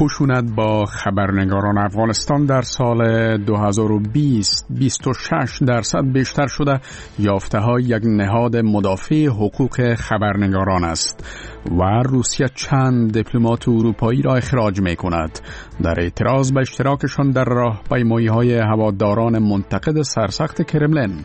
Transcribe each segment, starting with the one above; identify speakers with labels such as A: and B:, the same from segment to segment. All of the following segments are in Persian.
A: خشونت با خبرنگاران افغانستان در سال 2020 26% بیشتر شده. یافته‌ها یک نهاد مدافع حقوق خبرنگاران است و روسیه چند دیپلمات اروپایی را اخراج می‌کند در اعتراض به اشتراکشان در راهپیمایی‌های هواداران منتقد سرسخت کرملین.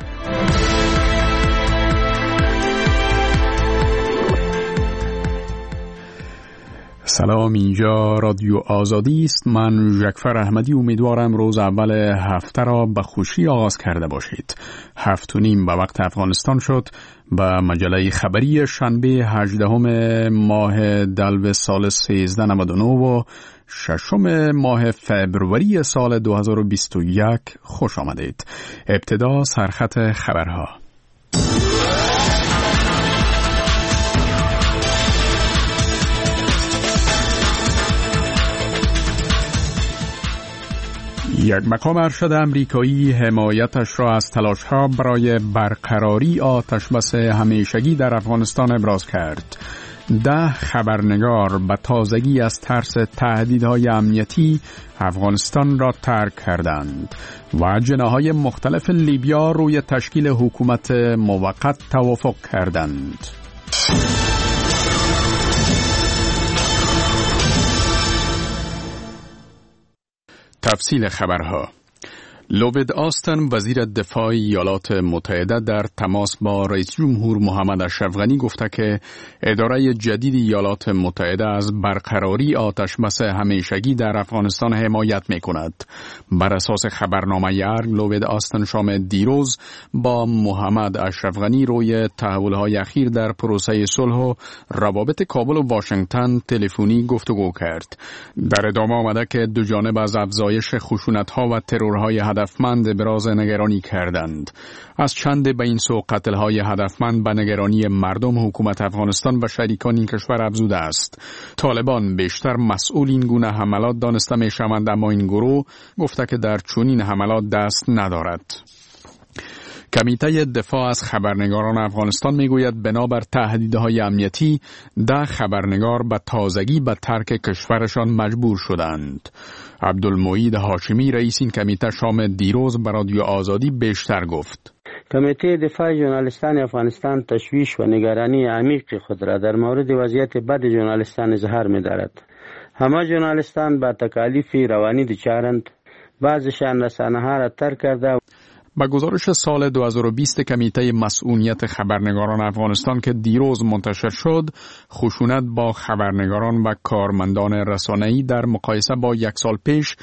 A: سلام، اینجا رادیو آزادی است. من ژکفر احمدی امیدوارم روز اول هفته را به خوشی آغاز کرده باشید. 7:30 به وقت افغانستان شد. به مجله خبری شنبه 18 ماه دلو سال 1399 و 6 ماه فبروری سال 2021 خوش آمدید. ابتدا سرخط خبرها. یک مقام ارشد امریکایی حمایتش را از تلاش‌ها برای برقراری آتش‌بس همیشگی در افغانستان ابراز کرد. 10 خبرنگار به تازگی از ترس تهدیدهای امنیتی افغانستان را ترک کردند و جناح‌های مختلف لیبیا روی تشکیل حکومت موقت توافق کردند. تفصیل خبرها. لوید آستن وزیر دفاع ایالات متحده در تماس با رئیس جمهور محمد اشرف غنی گفته که اداره جدید ایالات متحده از برقراری آتش‌بس همیشگی در افغانستان حمایت می‌کند. بر اساس خبرنامه ارگ، لوید آستن شام دیروز با محمد اشرف غنی روی تحول‌های اخیر در پروسه صلح و روابط کابل و واشنگتن تلفنی گفتگو کرد. در ادامه آمده که دو جانب از افزایش خشونت‌ها و ترورهای هدفمند ابراز نگرانی کردند. از چند به این سو قتل‌های هدفمند به نگرانی مردم حکومت افغانستان و شریکان این کشور افزوده است. طالبان بیشتر مسئول این گونه حملات دانسته می‌شوند، اما این گروه گفته که در چنین حملات دست ندارد. کمیته دفاع از خبرنگاران افغانستان میگوید بنابر تهدیدهای امنیتی 10 خبرنگار به تازگی به ترک کشورشان مجبور شدند. عبدالمعید هاشمی رئیس این کمیته شام دیروز به رادیو آزادی بیشتر گفت.
B: کمیته دفاع ژورنالیستان افغانستان تشویش و نگرانی عمیق خود را در مورد وضعیت بد ژورنالیستان اظهار می‌دارد. همه ژورنالیستان با تکالیف روانی دچارند. بعضشان رسانه‌ها را ترک کرده.
A: با گزارش سال 2020 کمیته مسئولیت خبرنگاران افغانستان که دیروز منتشر شد، خشونت با خبرنگاران و کارمندان رسانه‌ای در مقایسه با یک سال پیش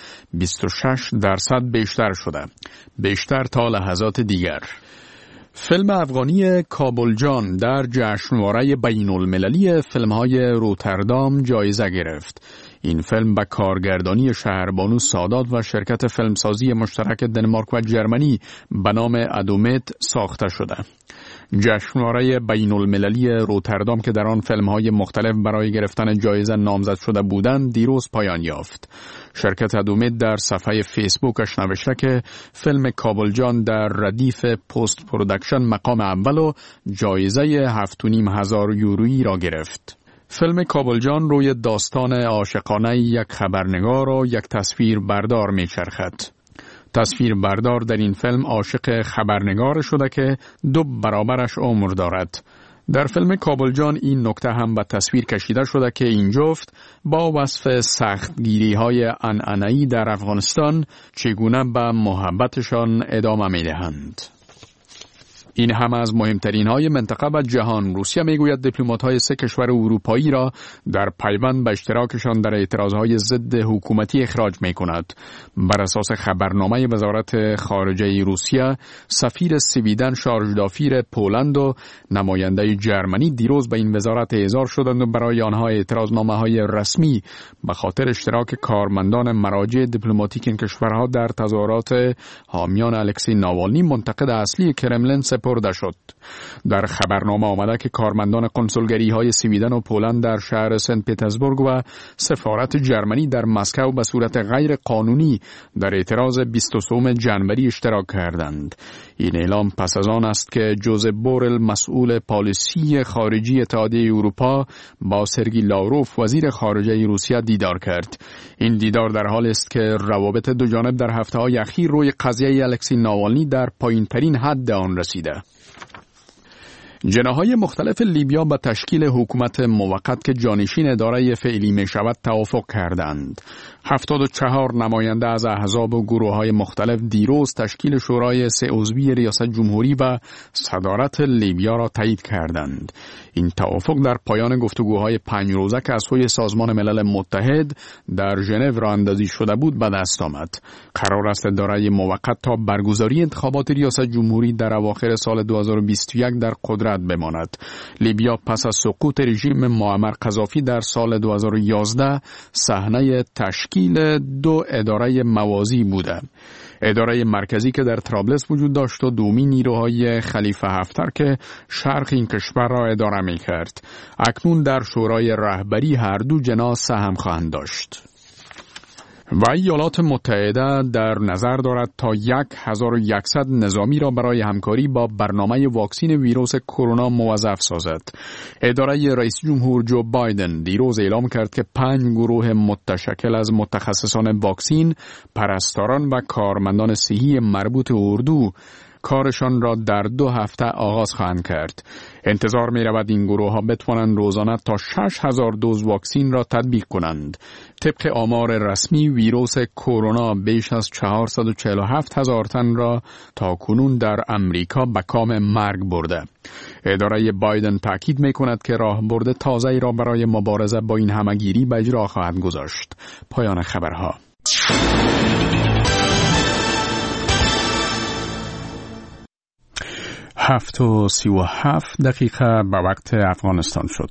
A: 26% بیشتر شده. بیشتر تا لحظات دیگر. فیلم افغانی کابل جان در جشنواره بین المللی فیلم‌های روتردام جایزه گرفت. این فیلم به کارگردانی شهربانو سادات و شرکت فیلمسازی مشترک دنمارک و جرمنی به نام ادومت ساخته شده. جشنواره بین المللی روتردام که در آن فیلم‌های مختلف برای گرفتن جایزه نامزد شده بودند دیروز پایان یافت. شرکت ادومت در صفحه فیسبوکش نوشته که فیلم کابل جان در ردیف پست پرودکشن مقام اول و جایزه 7,500 یورویی را گرفت. فیلم کابل جان روی داستان عاشقانه یک خبرنگار و یک تصویربردار میچرخد. تصویربردار در این فیلم عاشق خبرنگار شده که 2 برابرش عمر دارد. در فیلم کابل جان این نکته هم به تصویر کشیده شده که این جفت با وصف سختگیری‌های عنعنه‌ای در افغانستان چگونه به محبتشان ادامه می‌دهند. این هم از مهمترین های منطقه و جهان. روسیه میگوید دیپلمات‌های 3 کشور اروپایی را در پیوند به اشتراکشان در اعتراضهای ضد حکومتی اخراج می‌کند. بر اساس خبرنامه وزارت خارجه روسیه، سفیر سویدن، شارژدافیر پولند و نماینده جرمنی دیروز به این وزارت احضار شدند و برای آنها اعتراضنامه‌های رسمی به خاطر اشتراک کارمندان مراجع دیپلماتیک این کشورها در تظاهرات حامیان الکسی ناوالنی منتقد اصلی کرملین سپردند. سپرده شد. در خبرنامه آمده که کارمندان کنسولگری‌های سویدن و پولند در شهر سنت پترزبورگ و سفارت جرمنی در مسکو به صورت غیر قانونی در اعتراض 23 جنوری اشتراک کردند. این اعلام پس از آن است که جوزپ بورل مسئول پالیسی خارجی اتحادیه اروپا با سرگئی لاوروف وزیر خارجه روسیه دیدار کرد. این دیدار در حال است که روابط دو جانب در هفته‌های اخیر روی قضیه الکسی ناوالنی در پایین‌ترین حد آن رسیده. جناح‌های مختلف لیبیا به تشکیل حکومت موقت که جانشین اداره فعلی می شود توافق کردند. 74 نماینده از احزاب و گروه‌های مختلف دیروز تشکیل شورای 3 عضوی ریاست جمهوری و صدارت لیبیا را تایید کردند. این توافق در پایان گفتگوهای 5 روزه که از سوی سازمان ملل متحد در ژنو راه شده بود به دست آمد. قرار است اداره موقت تا برگزاری انتخابات ریاست جمهوری در اواخر سال 2021 در قدرت بماند. لیبیا پس از سقوط رژیم معمر قذافی در سال 2011 صحنه تشکیل 2 اداره موازی بوده. اداره مرکزی که در طرابلس وجود داشت و دومی نیروهای خلیفه حفتر که شرق این کشور را اداره می کرد. اکنون در شورای رهبری هر دو جناح سهم خواهند داشت. و ایالات متحده در نظر دارد تا 1100 نظامی را برای همکاری با برنامه واکسین ویروس کرونا موظف سازد. اداره رئیس جمهور جو بایدن دیروز اعلام کرد که 5 گروه متشکل از متخصصان واکسین، پرستاران و کارمندان صحی مربوط اردو کارشان را در 2 هفته آغاز خواهند کرد. انتظار می رود این گروه ها بتوانند روزانه تا 6000 دوز واکسین را تطبیق کنند. طبق آمار رسمی ویروس کرونا بیش از 447,000 تن را تا کنون در امریکا به کام مرگ برده. اداره بایدن تاکید می کند که راهبرد تازه‌ای را برای مبارزه با این همه‌گیری به اجرا خواهد گذاشت. پایان خبرها. 7:37 به وقت افغانستان شد.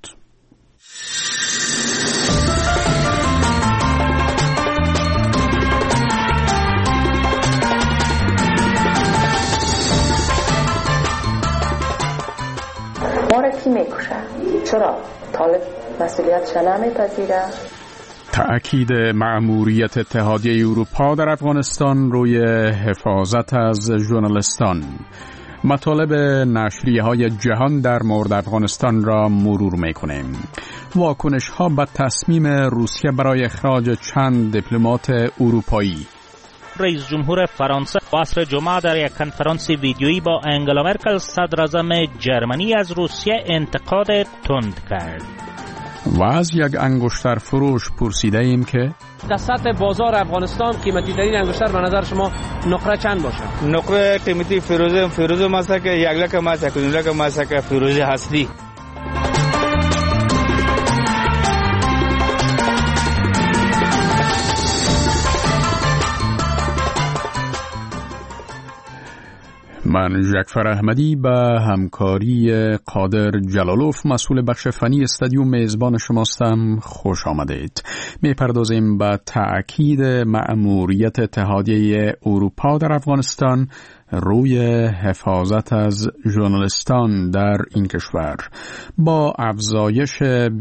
C: ما را کی میکشه؟ چرا؟ طالب مسئولیتش نمیپذیره؟
A: تأکید مأموریت اتحادیه اروپا در افغانستان روی حفاظت از ژورنالیستان. مطالب نشریه‌های جهان در مورد افغانستان را مرور می‌کنیم. واکنش‌ها به تصمیم روسیه برای اخراج چند دیپلمات اروپایی.
D: رئیس جمهور فرانسه عصر جمعه در یک کنفرانس ویدیویی با انگلا مرکل صدراعظم جرمنی از روسیه انتقاد تند کرد.
A: و از یک انگشتر فروش پرسیده ایم که
E: در سطح بازار افغانستان قیمتی ترین انگشتر به نظر شما نقره چند باشه؟
F: نقره قیمتی فیروزه مسکه 1 لک مسکه 2 لک مسکه فیروزه هستی.
A: من جعفر احمدی به همکاری قادر جلالوف مسئول بخش فنی استودیو میزبان شماستم. خوش آمدید. میپردازیم به تأکید مأموریت اتحادیه اروپا در افغانستان روی حفاظت از ژورنالیستان در این کشور با افزایش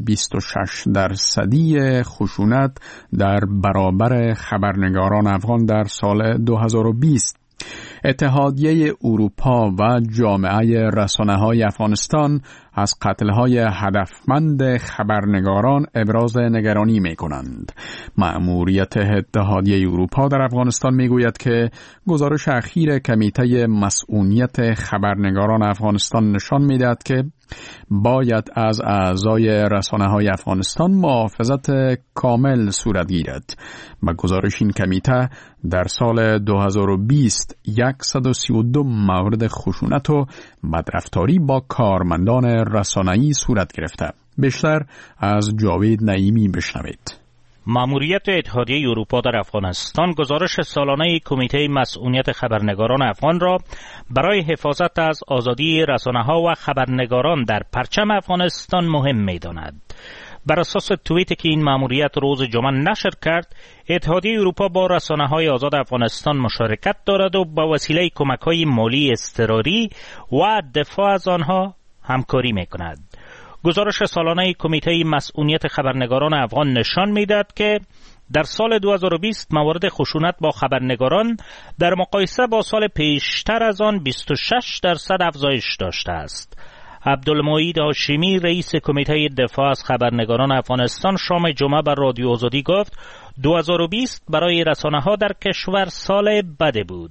A: 26% خشونت در برابر خبرنگاران افغان در سال 2020. اتحادیه اروپا و جامعه رسانه‌های افغانستان از قتل‌های هدفمند خبرنگاران ابراز نگرانی می‌کنند. مأموریت اتحادیه اروپا در افغانستان می‌گوید که گزارش اخیر کمیته مسئولیت خبرنگاران افغانستان نشان می‌دهد که باید از اعضای رسانه‌های افغانستان محافظت کامل صورت گیرد. با گزارش این کمیته در سال 2020 132 مورد خشونت و بدرفتاری با کارمندان رسانه‌ای صورت گرفته. بیشتر از جاوید نعیمی بشنوید.
D: مأموریت اتحادیه اروپا در افغانستان گزارش سالانه کمیته مسئولیت خبرنگاران افغان را برای حفاظت از آزادی رسانه‌ها و خبرنگاران در پرچم افغانستان مهم می‌داند. بر اساس توییتی که این مأموریت روز جمعه نشر کرد، اتحادیه اروپا با رسانه‌های آزاد افغانستان مشارکت دارد و با وسیله کمک‌های مالی اضطراری و دفاع از آنها همکاری می‌کند. گزارش سالانه کمیته مسئولیت خبرنگاران افغان نشان می‌دهد که در سال 2020 موارد خشونت با خبرنگاران در مقایسه با سال پیشتر از آن 26% افزایش داشته است. عبدالمعید هاشمی رئیس کمیته دفاع از خبرنگاران افغانستان شام جمعه بر رادیو آزادی گفت 2020 برای رسانه‌ها در کشور سال بده بود.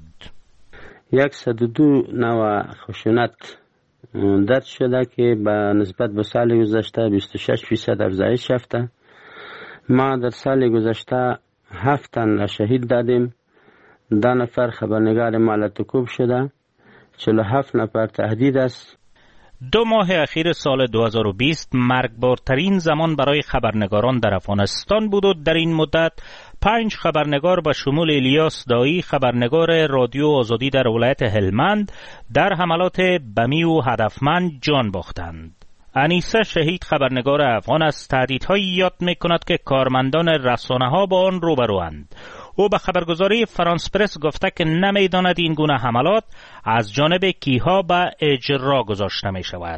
B: 102 نوع خشونت درج شده که به نسبت به سال گذشته 26% افزایش یافته. ما در سال گذشته 7 تن را شهید دادیم، 10 نفر خبرنگار مالتکوب شده، 47 نفر تهدید است.
D: 2 ماه اخیر سال 2020 مرگبارترین زمان برای خبرنگاران در افغانستان بود و در این مدت 5 خبرنگار به شمول الیاس دایی خبرنگار رادیو آزادی در ولایت هلمند در حملات بمی و هدفمند جان باختند. انیسه شهید خبرنگار افغان از تهدیدهایی یاد می‌کند که کارمندان رسانه‌ها با آن روبروند. او به خبرگزاری فرانس پرس گفته که نمی‌داند این گونه حملات از جانب کیها به اجرا گذاشته می‌شود.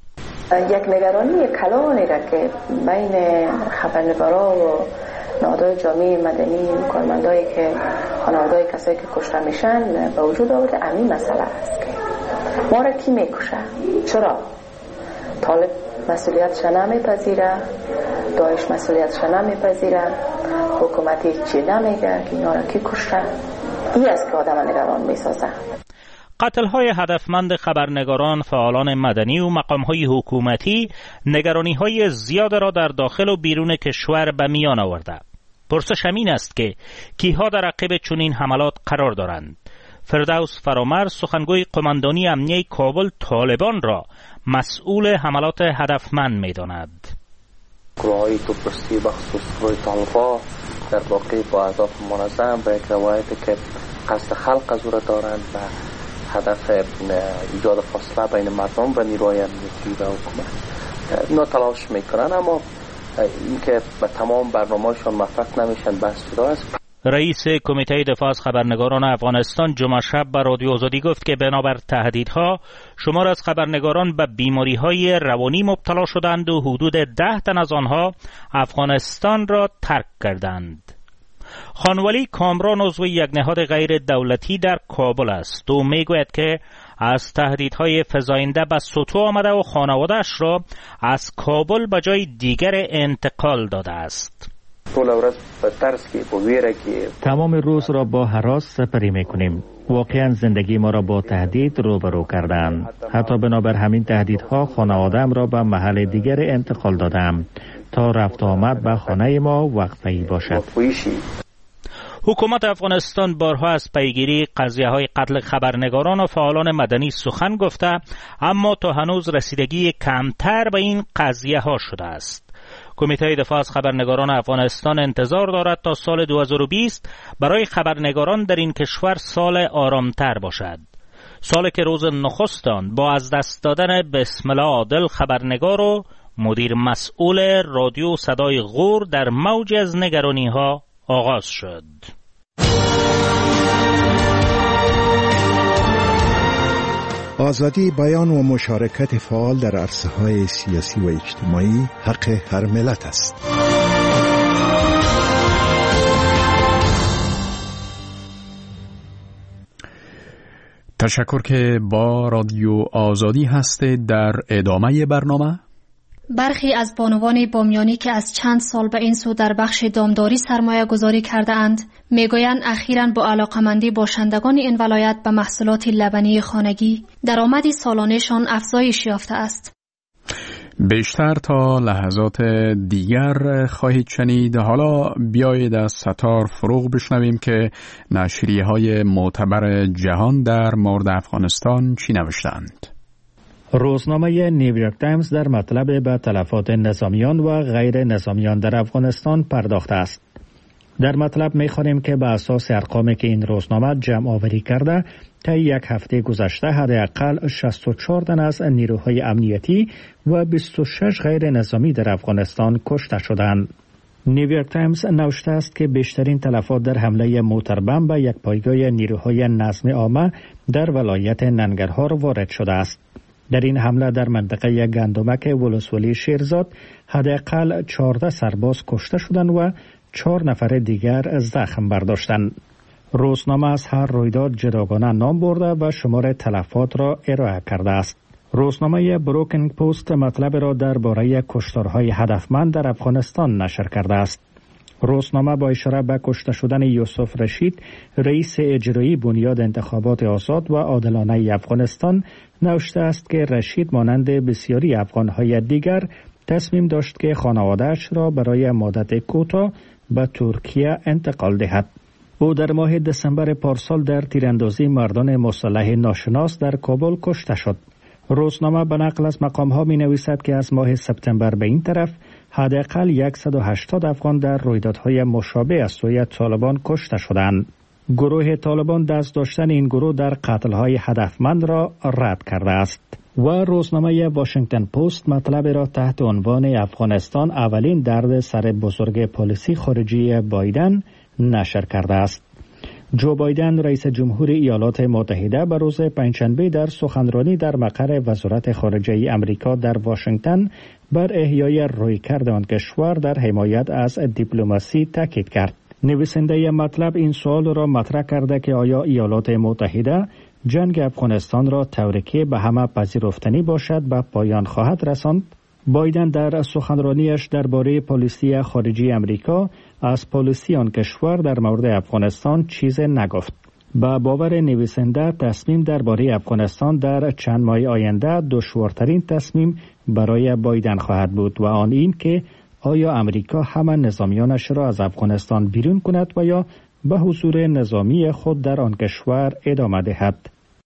C: یک نگرانی کلانی را که بین خبرنگاران و نهادهای جامعه مدنی، کارمندایی که خانواده‌های کسایی که کشته میشن به وجود آورده، همین مسئله است که ما را کی میکشه؟ چرا؟ طالب مسئولیتش نمیپذیره، داعش مسئولیتش نمیپذیره، حکومتی چی نمیگه که اینا را کی کشته؟ این است که آدم نگران میسازه.
D: قتل‌های هدفمند خبرنگاران، فعالان مدنی و مقام‌های حکومتی نگرانی‌های زیاد را در داخل و بیرون کشور به میان آورده. پرسش همین است که کیها در عقب چنین حملات قرار دارند. فردوس فرامرد سخنگوی قماندانی امنیه کابل طالبان را مسئول حملات هدفمند می‌داند.
G: گروه‌های توپرستی بخصوص گروه طالبان در واقع با اهداف منظم به یک روایتی که قصد خلق از او را دارند و هدف ایجاد فاصله بین مردم و نیروهای امنیتی و حکومت اینا تلاش میکنن، اما اینکه به تمام برنامه‌شون موفق نمیشن بحث جدا است.
D: رئیس کمیته دفاع از خبرنگاران افغانستان جمعه شب به رادیو آزادی گفت که بنابر تهدیدها شمار از خبرنگاران به بیماری‌های روانی مبتلا شدند و حدود 10 تن از آنها افغانستان را ترک کردند. خانولی کامران عضو یک نهاد غیر دولتی در کابل است و میگوید که از تهدیدهای فزاینده به سطوح آمده و خانواده‌اش را از کابل به جای دیگر انتقال داده است.
H: تمام روز را با هراس سپری میکنیم. واقعا زندگی ما را با تهدید روبرو کردند. حتی بنابر همین تهدیدها خانواده‌ام را به محل دیگر انتقال دادم تا رفت آمد به خانه ما وقفه‌ای باشد.
D: حکومت افغانستان بارها از پیگیری قضیه‌های قتل خبرنگاران و فعالان مدنی سخن گفته، اما تا هنوز رسیدگی کمتر به این قضیه‌ها شده است. کمیته دفاع از خبرنگاران افغانستان انتظار دارد تا سال 2020 برای خبرنگاران در این کشور سال آرامتر باشد. سالی که روز نخست آن با از دست دادن بسم الله عادل خبرنگار و مدیر مسئول رادیو صدای غور در موج از نگرانی‌ها آغاز شد.
I: آزادی بیان و مشارکت فعال در عرصه‌های سیاسی و اجتماعی حق هر ملت است.
A: تشکر که با رادیو آزادی هستید. در ادامه برنامه
J: برخی از بانوان بامیانی که از چند سال به این سو در بخش دامداری سرمایه گذاری کرده اند میگویند اخیراً با علاقمندی باشندگان این ولایت به محصولات لبنی خانگی درآمدی سالانه‌شان افزایش یافته است.
A: بیشتر تا لحظات دیگر خواهید شنید. حالا بیایید از ستار فروغ بشنویم که نشریه‌های معتبر جهان در مورد افغانستان چی نوشتند.
H: روزنامه نیویورک تایمز در مطلب به تلفات نظامیان و غیر نظامیان در افغانستان پرداخته است. در مطلب می‌خوانیم که به اساس ارقامی که این روزنامه جمع آوری کرده، تا یک هفته گذشته حداقل 64 تن از نیروهای امنیتی و 26 غیر نظامی در افغانستان کشته شدند. نیویورک تایمز نوشته است که بیشترین تلفات در حمله موتربم به یک پایگاه نیروهای نظم عامه در ولایت ننگرهار وارد شده است. در این حمله در منطقه گندمک ولسوالی شیرزاد حداقل 14 سرباز کشته شدند و 4 نفر دیگر زخم برداشتند. روزنامه از هر رویداد جداگانه نام برده و شمار تلفات را ارائه کرده است. روزنامه بروکن پست مطلب را درباره کشتارهای هدفمند در افغانستان نشر کرده است. روزنامه با اشاره به کشته شدن یوسف رشید، رئیس اجرایی بنیاد انتخابات آزاد و عادلانه افغانستان، نوشته است که رشید مانند بسیاری افغانهای دیگر تصمیم داشت که خانواده‌اش را برای مدت کوتاه به ترکیه انتقال دهد. او در ماه دسامبر پارسال در تیراندازی مردان مسلح ناشناس در کابل کشته شد. روزنامه به نقل از مقام‌ها می‌نویسد که از ماه سپتامبر به این طرف حداقل 180 افغان در رویدادهای مشابه از سوی طالبان کشته شدند. گروه طالبان دست داشتن این گروه در قتل‌های هدفمند را رد کرده است. و روزنامه واشنگتن پست مطلب را تحت عنوان افغانستان اولین درد سر بزرگ پالیسی خارجی بایدن نشر کرده است. جو بایدن رئیس جمهور ایالات متحده به روز پنجشنبه در سخنرانی در مقر وزارت خارجه آمریکا در واشنگتن بر احیای رویکرد آن کشور در حمایت از دیپلماسی تاکید کرد. نویسنده مطلب این سوال را مطرح کرده که آیا ایالات متحده جنگ افغانستان را طوری که به همه پذیرفتنی باشد به پایان خواهد رساند؟ بایدن در سخنرانیش درباره پالیسی خارجی آمریکا از پالیسی آن کشور در مورد افغانستان چیز نگفت. با باور نویسنده تصمیم درباره افغانستان در چند ماه آینده دشوارترین تصمیم برای بایدن خواهد بود و آن این که آیا امریکا همه نظامیانش را از افغانستان بیرون کند و یا به حضور نظامی خود در آن کشور ادامه دهد.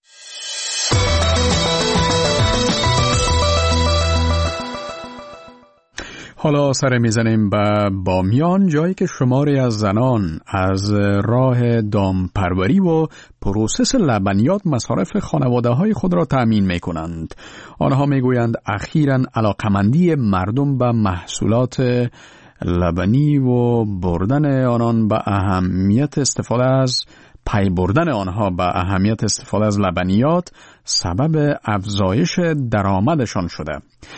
A: حالا سر میزنیم به بامیان، جایی که شماری از زنان از راه دامپروری و پروسس لبنیات مصارف خانواده های خود را تأمین می کنند. آنها می گویند اخیراً علاقمندی مردم به محصولات لبنی و بردن آنان به اهمیت استفاده از پی بردن آنها به اهمیت استفاده از لبنیات سبب افزایش درآمدشان شده.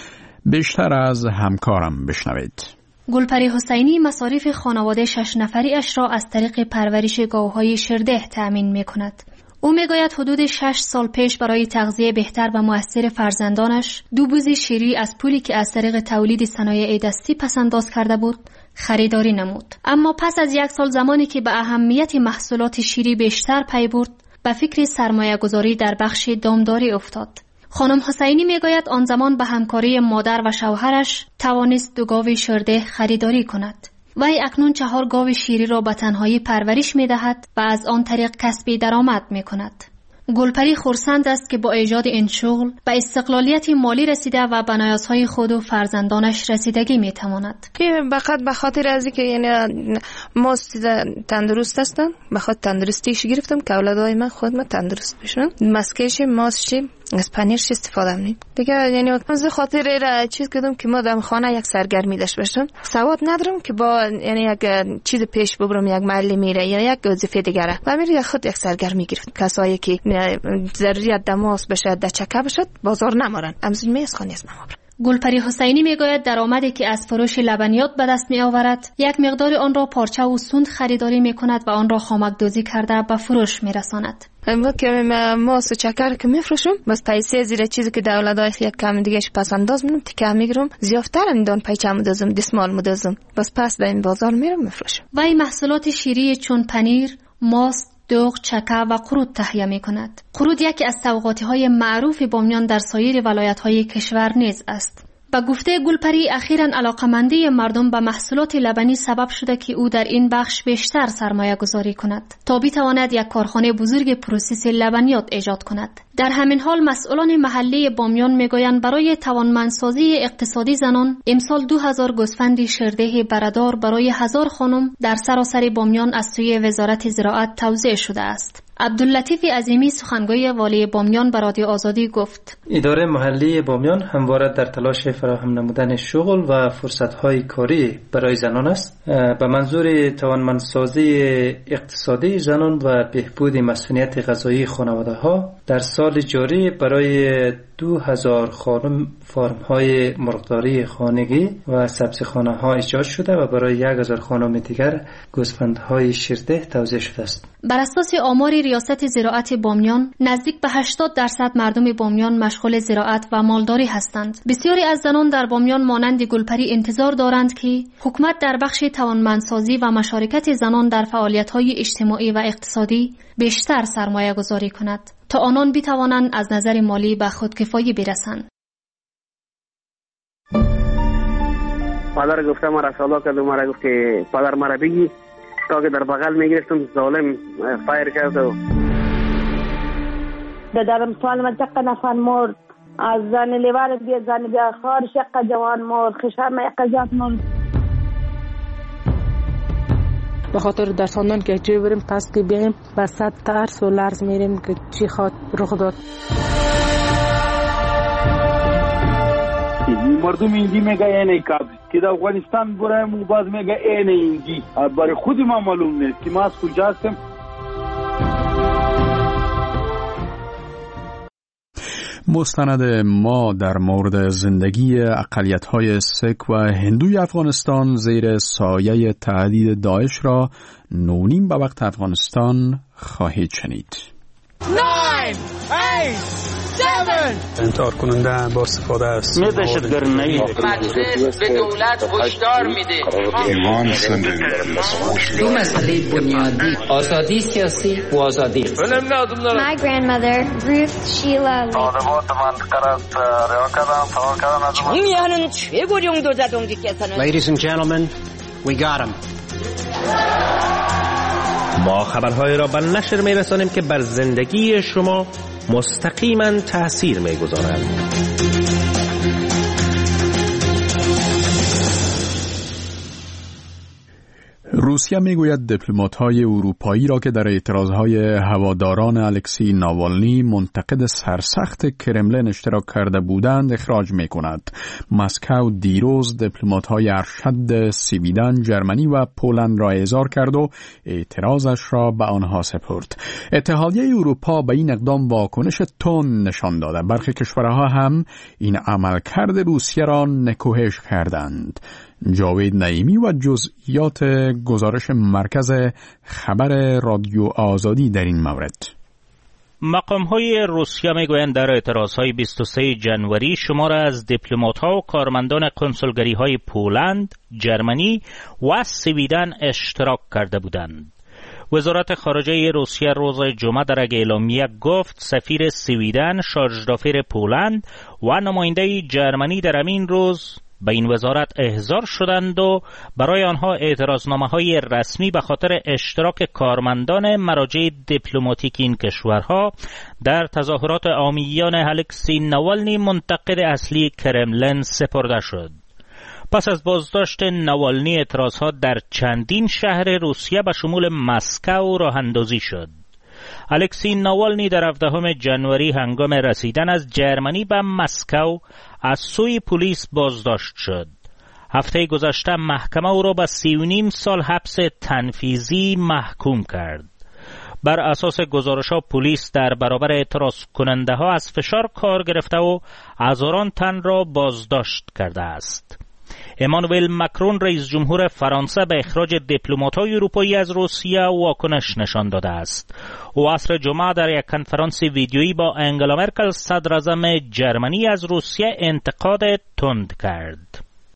A: بیشتر از همکارم بشنوید.
J: گلپری حسینی مصارف خانواده 6 نفری اش را از طریق پرورش گاوهای شرده تأمین می کند. او می گوید حدود 6 سال پیش برای تغذیه بهتر و مؤثر فرزندانش 2 بوز شیری از پولی که از طریق تولید صنایع دستی پسنداز کرده بود خریداری نمود. اما پس از 1 سال زمانی که به اهمیت محصولات شیری بیشتر پی برد، به فکر سرمایه گذاری در بخش دامداری افتاد. خانم حسینی میگوید آن زمان به همکاری مادر و شوهرش توانست 2 گاو شرده خریداری کند. وی اکنون 4 گاو شیری را به تنهایی پرورش می‌دهد و از آن طریق کسب درآمد می‌کند. گلپری خرسند است که با ایجاد این شغل به استقلالیت مالی رسیده و به نیازهای خود و فرزندانش رسیدگی می‌تواند.
C: که فقط به خاطر از اینکه یعنی ما تندرست هستم، به خاطر تندرستیش گرفتم که اولادای من خودم تندرست بشن. مسکش ماست از پنیرش استفاده می‌کنم. دیگه یعنی از خاطر چیز کردم که ما در خانه یک سرگرمی داشته باشم. سواد ندارم که با یعنی یک چیز پیش ببرم، یک محل میره یا یک وظیفه دیگه و میره خود یک سرگرمی گرفت. کسایی که ضروریت دماس بشه دچکه بشه بازار نمارن امزون میز خانه است نمارن.
J: گلپری حسینی میگوید درآمدی که از فروش لبنیات به دست می آورد یک مقدار آن را پارچه و سوند خریداری می کند و آن را خامک‌دوزی کرده به فروش می رساند.
C: ما که ماست و چکر که میفروشم بس پیسه زیر چیزی که دولتای یک کم دیگهش پس انداز میکنم تیکه میگیرم زیافتر اندان پیچه مدازم دسمال مدازم بس پس در این بازار میرم میفروشم.
J: وی محصولات شیری چون پنیر، ماست، دوغ، چکه و قرود تهیه می کند. قرود یکی از سوغاتی‌های معروف بامیان در سایر ولایت‌های کشور نیز است. با گفته گلپری اخیراً علاقمندی مردم به محصولات لبنی سبب شده که او در این بخش بیشتر سرمایه گذاری کند تا بتواند یک کارخانه بزرگ پروسس لبنیات ایجاد کند. در همین حال مسئولان محلی بامیان میگویند برای توانمندسازی اقتصادی زنان امسال 2000 گوسفند شیرده برادر برای 1000 خانم در سراسر بامیان از سوی وزارت زراعت توزیع شده است. عبداللطیف عظیمی سخنگوی والی بامیان به رادیو آزادی گفت
K: اداره محلی بامیان همواره در تلاش فراهم نمودن شغل و فرصت‌های کاری برای زنان است به منظور توانمندسازی اقتصادی زنان و بهبود مسئولیت غذایی خانواده‌ها. در سال جاری برای 2000 خانم فارم‌های مرغداری خانگی و سبزیخانه‌ها ایجاد شده و برای 1000 خانم دیگر گوسفندهای شیرده توزیع شده است.
J: بر اساس آمار ریاست زراعت بامیان نزدیک به 80% مردم بامیان مشغول زراعت و مالداری هستند. بسیاری از زنان در بامیان مانند گلپری انتظار دارند که حکومت در بخش توانمندسازی و مشارکت زنان در فعالیت‌های اجتماعی و اقتصادی بیشتر سرمایه گذاری کند تا آنان بتوانند از نظر مالی به خودکفایی برسند.
L: پدر گفته مرا سالا کرد و مرا گفت که پدر مرا بگی تا که در بغل میگرفتم ظالم فایر کرد و
M: در امثال منطقه نفر مرد از زن لیوان بیا زن بیا خار شق جوان مرد خشم اقجات مرد.
N: به خاطر درساندن که چی بریم پس که بیاییم بسد ترس و لرز میریم که چی خواد رخ داد.
O: مردم اینجی میگه اینه کابل که در افغانستان برایم و باز میگه اینه اینجی برای خود ما معلوم نیست که ما از کجا هستیم.
A: مستند ما در مورد زندگی اقلیت‌های سک و هندوی افغانستان زیر سایه تهدید داعش را 9:30 به وقت افغانستان خواهید شنید.
P: 9 8 7
Q: انتحار کننده با استفاده است.
P: دهشتگردی مجلس به دولت هشدار میده.
R: دو مسئله بنیادی آزادی سیاسی و آزادی.
S: My grandmother Ruth Sheila Lee.
R: 정의하는 최고령 도자동지께서는
T: Ladies and gentlemen, we got him.
U: ما خبرهای را به نشر می‌رسانیم که بر زندگی شما مستقیما تأثیر می‌گذارند.
A: روسیه میگوید دیپلمات‌های اروپایی را که در اعتراضهای هواداران الکسی ناوالنی منتقد سرسخت کرملین اشتراک کرده بودند اخراج می‌کند. مسکو دیروز دیپلمات‌های ارشد سویدن، جرمنی و پولند را احضار کرد و اعتراضش را به آنها سپرد. اتحادیه اروپا به این اقدام واکنش تند نشان داده. برخی کشورها هم این عملکرد روسیه را نکوهش کردند. جاوید نعیمی و جزئیات گزارش مرکز خبر رادیو آزادی در این مورد.
D: مقام‌های روسیه میگویند در اعتراضهای 23 جنوری شمار از دیپلمات‌ها و کارمندان کنسولگری‌های پولند، جرمنی و سویدن اشتراک کرده بودند. وزارت خارجه روسیه روز جمعه در یک اعلامیه گفت سفیر سویدن، شارژدافیر پولند و نماینده جرمنی در همین روز به این وزارت احضار شدند و برای آنها اعتراضنامه‌های رسمی به خاطر اشتراک کارمندان مراجع دیپلماتیک این کشورها در تظاهرات عامیان الکسی ناوالنی منتقد اصلی کرملین سپرده شد. پس از بازداشت ناوالنی اعتراضها در چندین شهر روسیه به شمول مسکو راه اندازی شد. الکسی ناوالنی در 17 جنوری هنگام رسیدن از جرمنی به مسکو از سوی پلیس بازداشت شد. هفته گذشته محکمه او را به 3.5 سال حبس تنفیذی محکوم کرد. بر اساس گزارش‌ها پلیس در برابر اعتراض کننده ها از فشار کار گرفته و هزاران تن را بازداشت کرده است. امانوئل مکرون رئیس جمهور فرانسه به اخراج دیپلمات‌های اروپایی از روسیه واکنش نشان داده است. او عصر جمعه در یک کنفرانس ویدیویی با انگلا مرکل صدراعظم جرمنی از روسیه انتقاد تند کرد.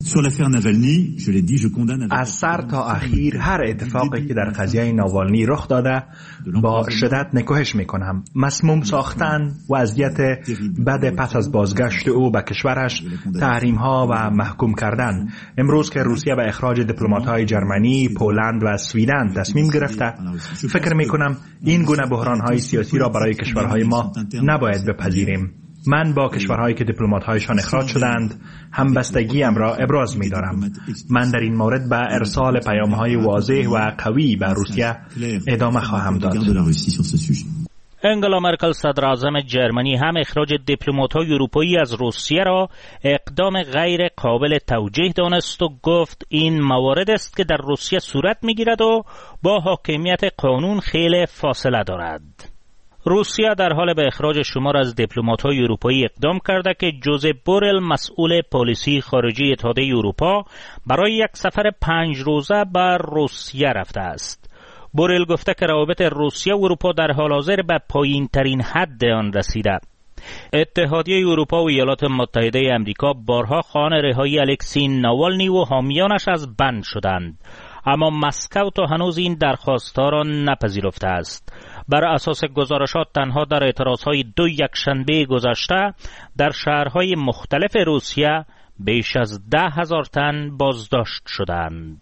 E: از سر تا اخیر هر اتفاقی که در قضیه ناوالنی رخ داده با شدت نکوهش میکنم. مسموم ساختن، وضعیت بد پس از بازگشت او به کشورش، تحریم ها و محکوم کردن. امروز که روسیه به اخراج دیپلمات های جرمنی، پولند و سویدن تصمیم گرفته، فکر میکنم این گونه بحران های سیاسی را برای کشورهای ما نباید بپذیریم. من با کشورهایی که دیپلمات‌هایشان اخراج شدند همبستگیم را ابراز می‌دارم. من در این مورد به ارسال پیام‌های واضح و قوی به روسیه ادامه خواهم داد.
D: انگلا مرکل صدراعظم جرمنی هم اخراج دیپلمات‌های اروپایی از روسیه را اقدام غیر قابل توجیه دانست و گفت این موارد است که در روسیه صورت می‌گیرد و با حاکمیت قانون خیلی فاصله دارد. روسیه در حال به اخراج شمار از دیپلمات‌های اروپایی اقدام کرده که جوزپ بورل مسئول پالیسی خارجی اتحادیه اروپا برای یک سفر 5 روزه به روسیه رفته است. بورل گفته که روابط روسیه و اروپا در حال حاضر به پایین ترین حد آن رسیده. اتحادیه اروپا و ایالات متحده آمریکا بارها خواهان رهایی الکسی ناوالنی و حامیانش از بند شدند، اما مسکو تا هنوز این درخواست‌ها را نپذیرفته است. بر اساس گزارشات تنها در اعتراضهای 2 یکشنبه گذشته در شهرهای مختلف روسیه بیش از 10,000 تن بازداشت شدند.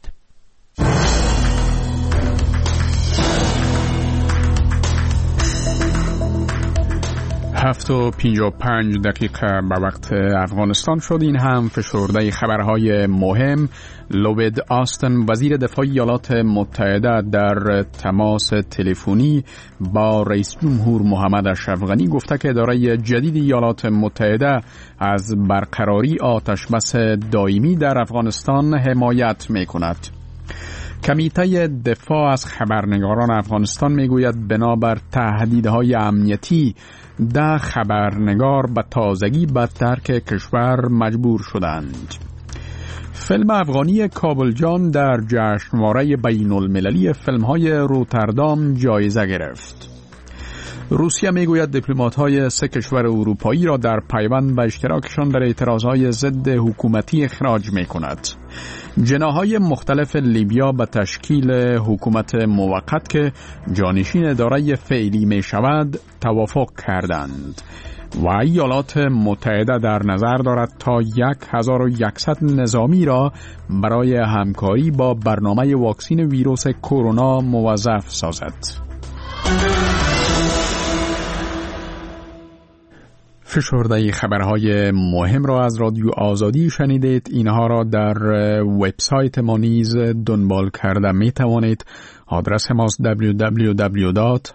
A: 7:55 به وقت افغانستان شد. این هم فشرده خبرهای مهم. لوید آستن وزیر دفاع ایالات متحده در تماس تلفنی با رئیس جمهور محمد اشرف غنی گفته که اداره جدید ایالات متحده از برقراری آتشبس دائمی در افغانستان حمایت می‌کند. کمیته دفاع از خبرنگاران افغانستان میگوید بنابر تهدیدهای امنیتی 10 خبرنگار به تازگی به ترک کشور مجبور شدند. فیلم افغانی کابل جان در جشنواره بین المللی فیلم‌های روتردام جایزه گرفت. روسیه میگوید دیپلمات‌های 3 کشور اروپایی را در پیوند به اشتراکشان در اعتراضهای ضد حکومتی اخراج می‌کند. جناح‌های مختلف لیبیا به تشکیل حکومت موقت که جانشین اداره فعلی می‌شود توافق کردند و ایالات متحده در نظر دارد تا 1100 نظامی را برای همکاری با برنامه واکسین ویروس کرونا موظف سازد. فشرده خبرهای مهم را از رادیو آزادی شنیدید. اینها را در وبسایت ما نیز دنبال کرده می توانید. آدرس ماست www.azadi.org.